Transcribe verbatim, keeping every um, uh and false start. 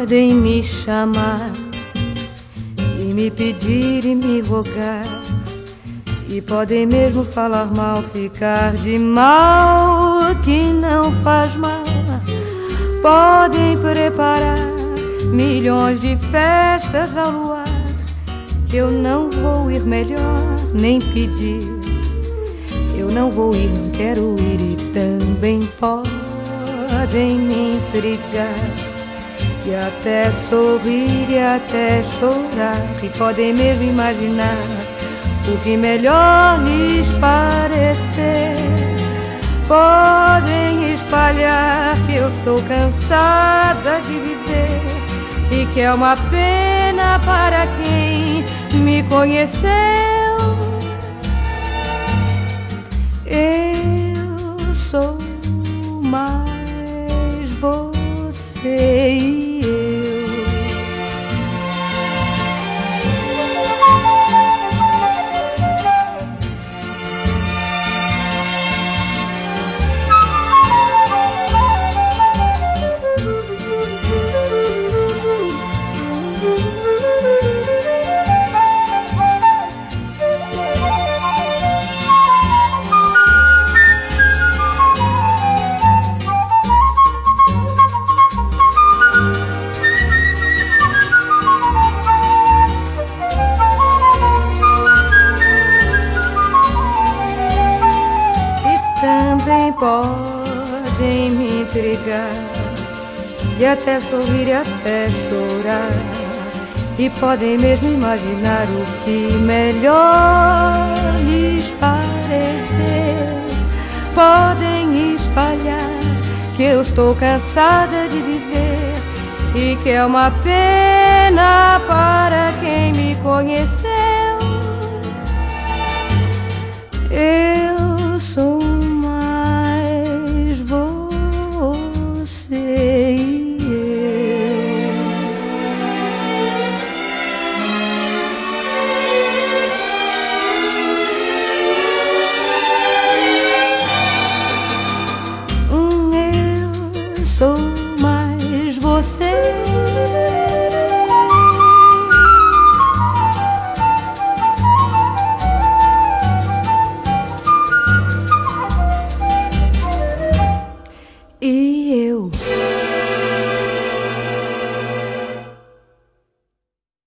podem me chamar e me pedir e me rogar, e podem mesmo falar mal, ficar de mal que não faz mal. Podem preparar milhões de festas ao luar, que eu não vou ir, melhor nem pedir. Eu não vou ir, não quero ir, e também podem me intrigar e até sorrir e até chorar, e podem mesmo imaginar o que melhor lhes parecer. Podem espalhar que eu estou cansada de viver e que é uma pena para quem me conheceu. Eu sou mais você e eu. Podem me intrigar e até sorrir e até chorar, e podem mesmo imaginar o que melhor lhes parecer. Podem espalhar que eu estou cansada de viver e que é uma pena para quem me conheceu. Eu